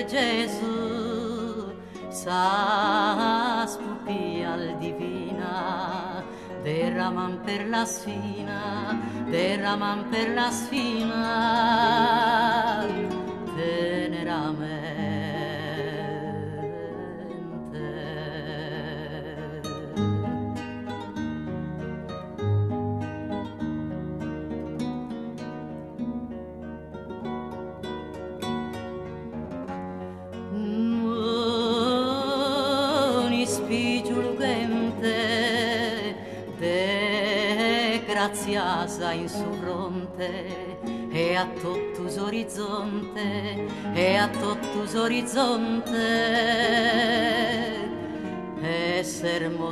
Gesù sa spupia al divina derraman per la sfina teneramente. Graziasa in su fronte e a tottus orizzonte es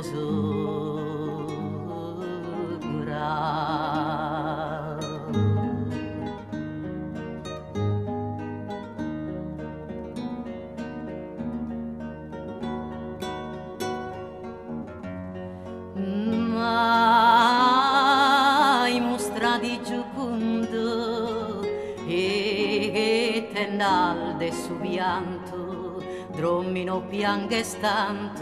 hermosura. Di giucundo e tendal de su pianto drommino piangestanto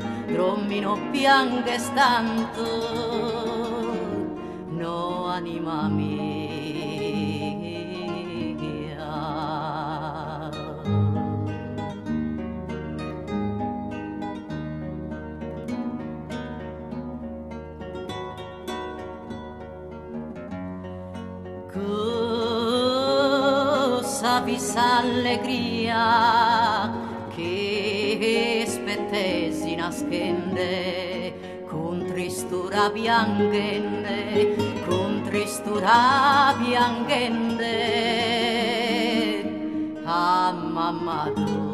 no anima mia. Vis allegria che spettesi naschende con tristura piangende a mamma tu.